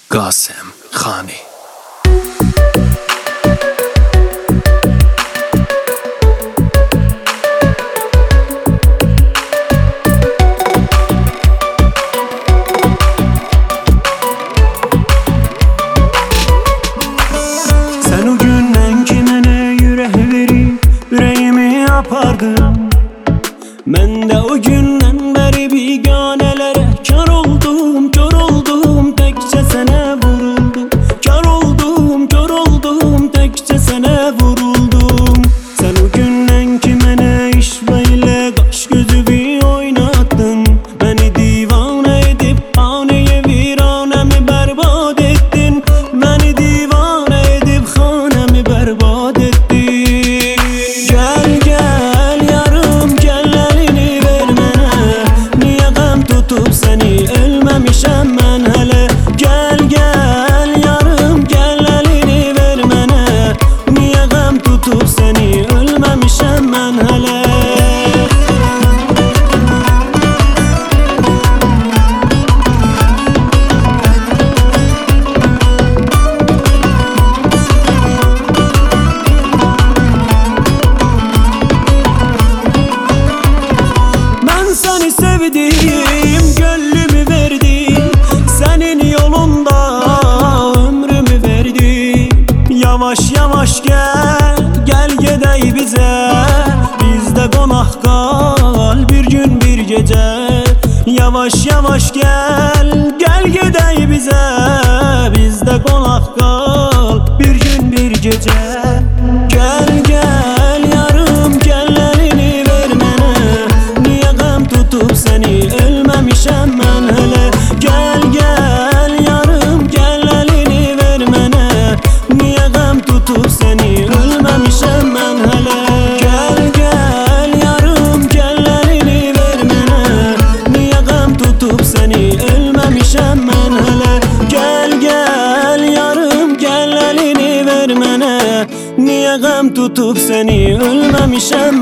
Qasem Khani. Sen o günden ki mənə ürək verib ürəyimi apardın. Mən də o gündən bəri biganələrə kar oldum, kör oldum, təkcə sənə vuruldum. Kar oldum, kör oldum, təkcə sənə vuruldum. Sən o gündən ki mənə işvə ilə qaş gözü bir oynattın. Məni divanə edib haneye viranəmi bərbad etdin. Məni divanə edib xanəmi bərbad etdin. Gəl gəl yarım gəl əlini ver mənə. Niyə qəm tutub səni ölməmişəm mən hələ. Gəl gəl yarım gəl əlini ver mənə. Niyə qəm tutub səni ölməmişəm mən hələ. Ben seni sevdim, gönlümü verdim. Senin yolunda ömrümü verdim. Yavaş yavaş gel, gel gedey bize. Bizde konak kal bir gün bir gece. Yavaş yavaş gel, gel gedey bize. Bizde konak kal bir gün bir gece. Gel gel yarım gel elini ver mənə. Niyə qəm tutub səni ölməmişəm mən hələ. Gel gel yarım gel elini ver mənə. Niyə qəm tutub səni ölməmişəm mən hələ. Gel gel yarım gel elini ver mənə. Niyə qəm tutub səni ölməmişəm mən hələ. Gel gel yarım gel elini ver mənə. Niyə qəm tutub səni ölməmişəm